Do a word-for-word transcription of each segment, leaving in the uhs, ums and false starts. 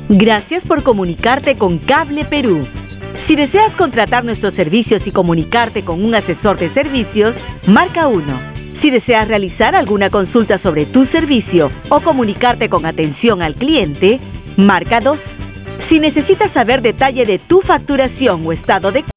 Gracias por comunicarte con Cable Perú. Si deseas contratar nuestros servicios y comunicarte con un asesor de servicios, marca uno. Si deseas realizar alguna consulta sobre tu servicio o comunicarte con atención al cliente, marca dos. Si necesitas saber detalle de tu facturación o estado de...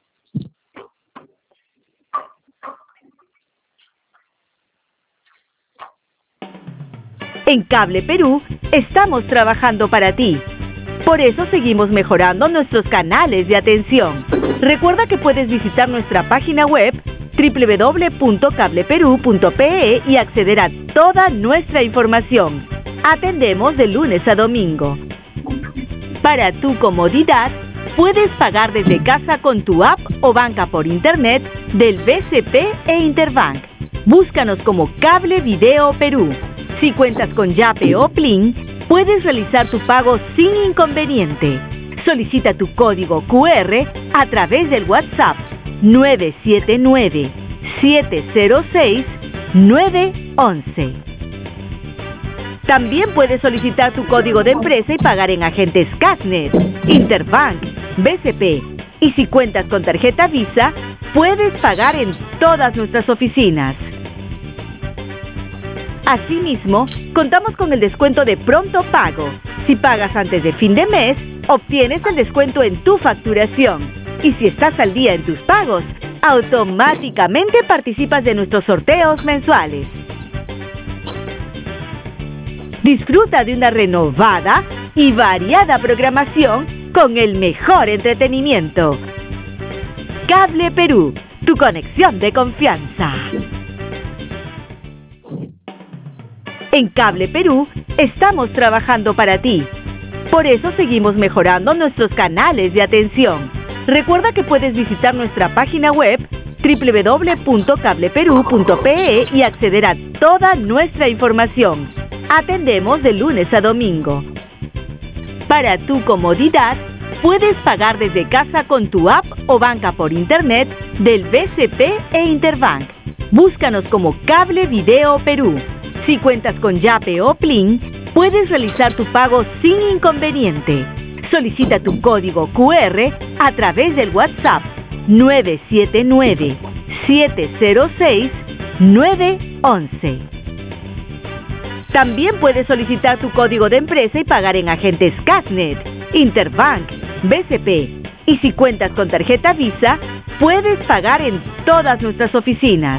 En Cable Perú, estamos trabajando para ti. Por eso seguimos mejorando nuestros canales de atención. Recuerda que puedes visitar nuestra página web doble u doble u doble u punto cable perú punto pe e y acceder a toda nuestra información. Atendemos de lunes a domingo. Para tu comodidad, puedes pagar desde casa con tu app o banca por internet del B C P e Interbank. Búscanos como Cable Video Perú. Si cuentas con Yape o Plin, puedes realizar tu pago sin inconveniente. Solicita tu código cu erre a través del WhatsApp nueve siete nueve, siete cero seis, nueve once. También puedes solicitar tu código de empresa y pagar en agentes Casnet, Interbank, B C P. Y si cuentas con tarjeta Visa, puedes pagar en todas nuestras oficinas. Asimismo, contamos con el descuento de pronto pago. Si pagas antes de fin de mes, obtienes el descuento en tu facturación. Y si estás al día en tus pagos, automáticamente participas de nuestros sorteos mensuales. Disfruta de una renovada y variada programación con el mejor entretenimiento. Cable Perú, tu conexión de confianza. En Cable Perú, estamos trabajando para ti. Por eso seguimos mejorando nuestros canales de atención. Recuerda que puedes visitar nuestra página web doble u doble u doble u punto cable perú punto pe e y acceder a toda nuestra información. Atendemos de lunes a domingo. Para tu comodidad, puedes pagar desde casa con tu app o banca por internet del B C P e Interbank. Búscanos como Cable Video Perú. Si cuentas con Yape o Plin, puedes realizar tu pago sin inconveniente. Solicita tu código cu erre a través del WhatsApp nueve siete nueve, siete cero seis, nueve once. También puedes solicitar tu código de empresa y pagar en agentes Casnet, Interbank, B C P. Y si cuentas con tarjeta Visa, puedes pagar en todas nuestras oficinas.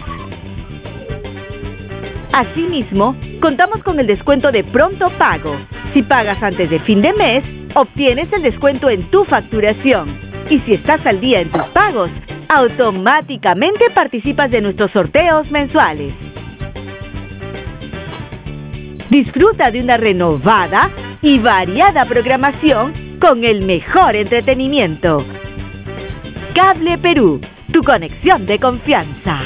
Asimismo, contamos con el descuento de pronto pago. Si pagas antes de fin de mes, obtienes el descuento en tu facturación. Y si estás al día en tus pagos, automáticamente participas de nuestros sorteos mensuales. Disfruta de una renovada y variada programación con el mejor entretenimiento. Cable Perú, tu conexión de confianza.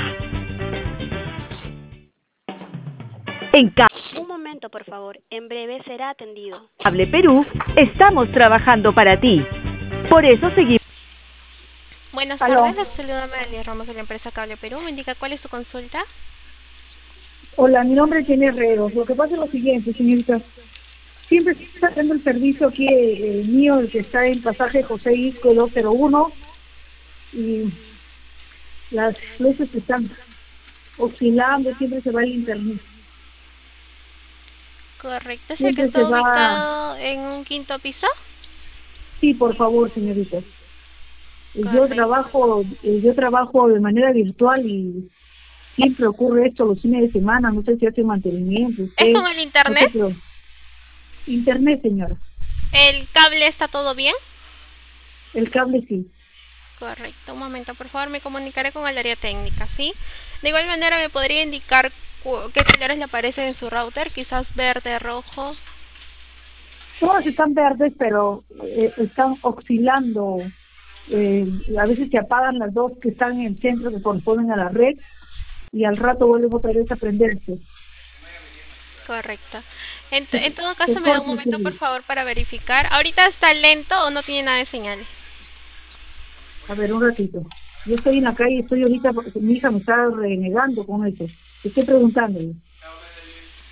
En Cable Un momento, por favor. En breve será atendido. Cable Perú, estamos trabajando para ti. Por eso seguimos. Buenas Aló. tardes, la saluda Amelia Ramos de la empresa Cable Perú. ¿Me indica cuál es su consulta? Hola, mi nombre es Jenny Herreros. Lo que pasa es lo siguiente, señorita. Siempre está haciendo el servicio aquí eh, mío, el que está en pasaje José Isco doscientos uno, y las luces están oscilando, siempre se va el internet. Correcto, ¿es el Siempre que está se va- ubicado en un quinto piso? Sí, por favor, señorita. Yo Correcto. trabajo, eh, yo trabajo de manera virtual y siempre ocurre esto los fines de semana. No sé si hace mantenimiento. Usted, ¿Es con el internet? no sé, pero- Internet, señora. ¿El cable está todo bien? El cable sí. Correcto, un momento, por favor, me comunicaré con el área técnica, ¿sí? De igual manera, ¿me podría indicar cu- qué colores le aparecen en su router? Quizás verde, rojo. Todas están verdes, pero eh, están oscilando. Eh, a veces se apagan las dos que están en el centro, que corresponden a la red, y al rato vuelven otra vez a prenderse. Correcto. En, t- en todo Se caso, me da un corta el momento, por servicio. favor, para verificar. ¿Ahorita está lento o no tiene nada de señal? A ver, un ratito. Yo estoy en la calle, estoy ahorita porque mi hija me está renegando con eso. Te estoy preguntando.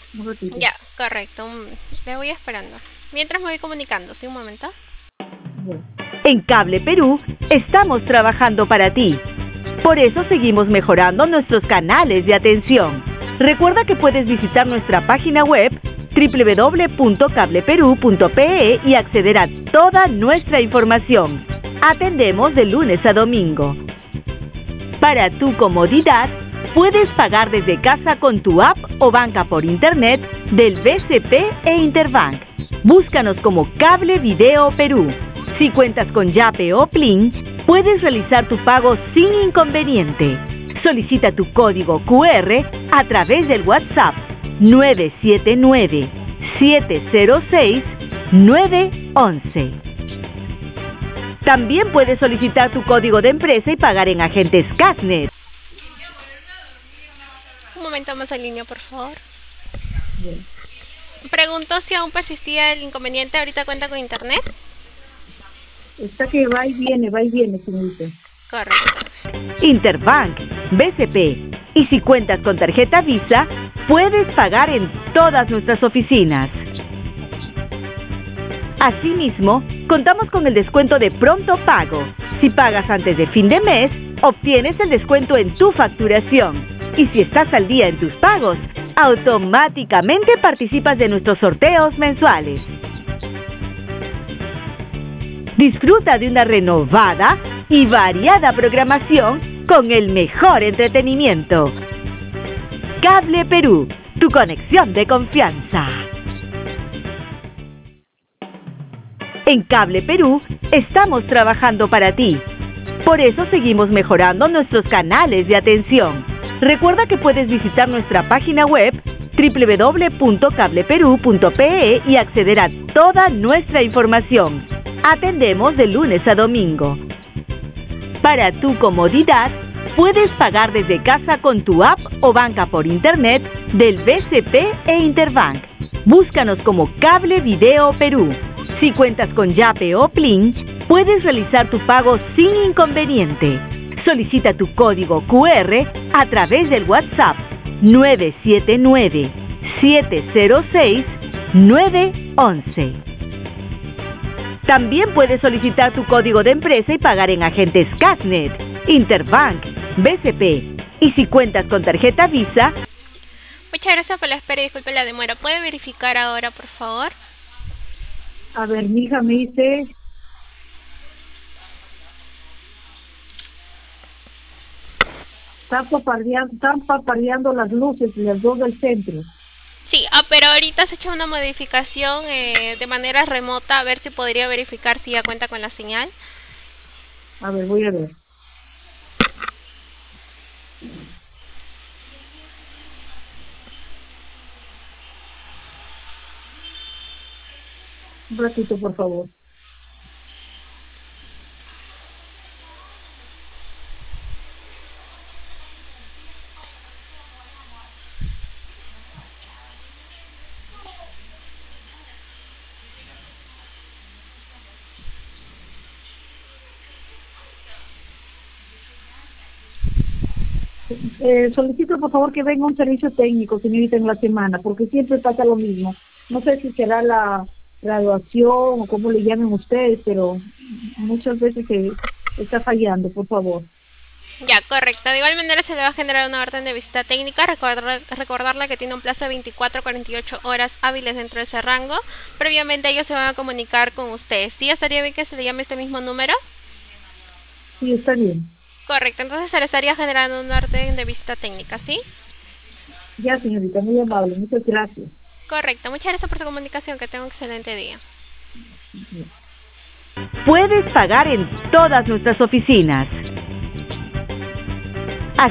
Un ratito. Ya, correcto. un- Le voy esperando. Mientras me voy comunicando, ¿sí? Un momento. Bueno. En Cable Perú estamos trabajando para ti. Por eso seguimos mejorando nuestros canales de atención. Recuerda que puedes visitar nuestra página web doble u doble u doble u punto cable perú punto pe e y acceder a toda nuestra información. Atendemos de lunes a domingo. Para tu comodidad, puedes pagar desde casa con tu app o banca por internet del B C P e Interbank. Búscanos como Cable Video Perú. Si cuentas con Yape o Plin, puedes realizar tu pago sin inconveniente. Solicita tu código cu erre a través del WhatsApp nueve siete nueve, siete cero seis, nueve once. También puedes solicitar tu código de empresa y pagar en agentes Casnet. Un momento más en línea, por favor. Bien. Preguntó si aún persistía el inconveniente. ¿Ahorita cuenta con internet? Está que va y viene, va y viene, señorita. Correcto. Interbank, B C P. Y si cuentas con tarjeta Visa, puedes pagar en todas nuestras oficinas. Asimismo, contamos con el descuento de pronto pago. Si pagas antes de fin de mes, obtienes el descuento en tu facturación. Y si estás al día en tus pagos, automáticamente participas de nuestros sorteos mensuales. Disfruta de una renovada y variada programación con el mejor entretenimiento. Cable Perú, tu conexión de confianza. En Cable Perú estamos trabajando para ti. Por eso seguimos mejorando nuestros canales de atención. Recuerda que puedes visitar nuestra página web doble u doble u doble u punto cable perú punto pe e y acceder a toda nuestra información. Atendemos de lunes a domingo. Para tu comodidad, puedes pagar desde casa con tu app o banca por internet del B C P e Interbank. Búscanos como Cable Video Perú. Si cuentas con Yape o Plin, puedes realizar tu pago sin inconveniente. Solicita tu código cu erre a través del WhatsApp nueve siete nueve, siete cero seis, nueve once. También puedes solicitar tu código de empresa y pagar en agentes Casnet, Interbank, B C P. Y si cuentas con tarjeta Visa, Muchas gracias por la espera y disculpe la demora. ¿Puede verificar ahora, por favor? A ver, mi hija me dice... Están papareando, están papareando las luces, las dos del centro. Sí, ah, pero ahorita se ha hecho una modificación eh, de manera remota, a ver si podría verificar si ya cuenta con la señal. A ver, voy a ver. Un ratito, por favor. Eh, solicito por favor que venga un servicio técnico, señorita, en la semana, porque siempre pasa lo mismo. No sé si será la graduación o cómo le llamen ustedes, pero muchas veces se está fallando, por favor. Ya, correcto. De igual manera se le va a generar una orden de visita técnica. Recordar, recordarle que tiene un plazo de veinticuatro a cuarenta y ocho horas hábiles dentro de ese rango. Previamente ellos se van a comunicar con ustedes. ¿Sí? ¿Estaría bien que se le llame este mismo número? Sí, está bien. Correcto. Entonces se le estaría generando una orden de visita técnica, ¿sí? Ya, señorita, muy amable. Muchas gracias. Correcto. Muchas gracias por su comunicación. Que tenga un excelente día. puedes pagar en todas nuestras oficinas.